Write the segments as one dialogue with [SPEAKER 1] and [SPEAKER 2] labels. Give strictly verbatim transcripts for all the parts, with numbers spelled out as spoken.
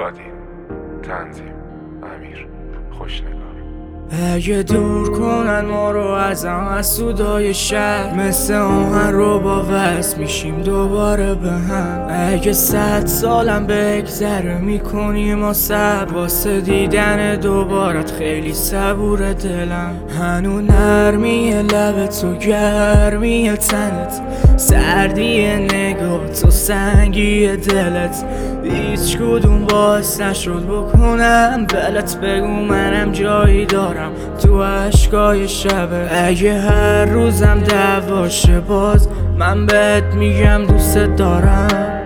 [SPEAKER 1] گادین، تنظیم امیر، خوشنگار.
[SPEAKER 2] اگه دور کنن ما رو ازم از سودای شهر، مثل آهن رو با وصل میشیم دوباره به هم. اگه صد سالم بگذره میکنیم ما صبر، واسه دیدن دوبارت خیلی صبور دلم. هنو نرمی لبت و گرمی تنت، سردی نگات و سنگی دلت، هیچ کدوم باعث نشد بکنم بلت بگو منم جایی دارم تو عشقای شبه. اگه هر روزم دعواشه باز من بهت میگم دوست دارم،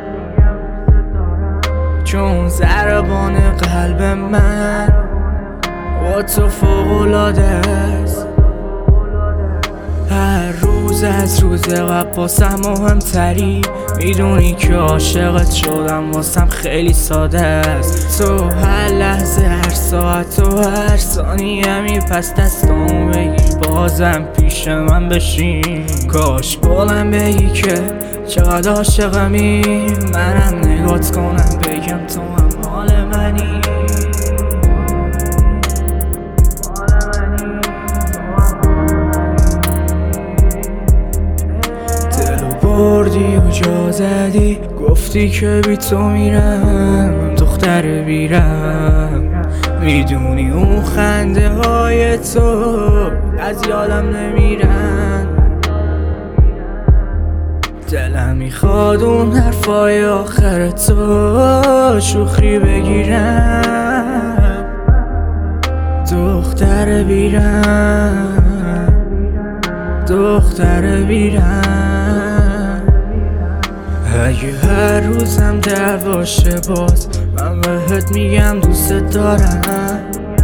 [SPEAKER 2] چون ضربان قلب من با تو فوق‌العاده است. هر روز از روز قبل واسم مهمتری، میدونی که عاشقت شدم واسم خیلی ساده است. تو هر لحظه هر ساعت و هر ثانیه می پس دستامو بگیر بازم پیش من بشین. کاش بولم بگی که چقدر عاشقمی، منم نگات کنم بگم تو هم مال منی. بردی و جا زدی، گفتی که بی تو میرم دختر بیرم. میدونی اون خنده های تو از یادم نمیرن، دلم میخواد اون حرفای آخر تو شوخی بگیرم. دختر بیرم، دختر بیرم. اگه هر روزم دعواشه باز من بهت میگم دوست دارم،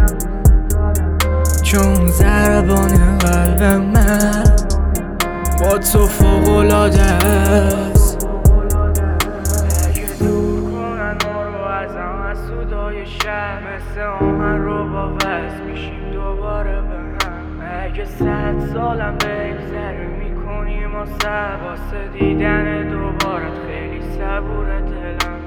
[SPEAKER 2] چون ضربان قلب من با تو فوق‌العاده است. اگه دور کنن ما رو ازم از سودای شهر، مثل آهن رو با وصل میشیم دوباره به هم. اگه صد سالم بگذره میکنیم ما صبر، واسه دیدن دوبارت خیلی صبور دلم.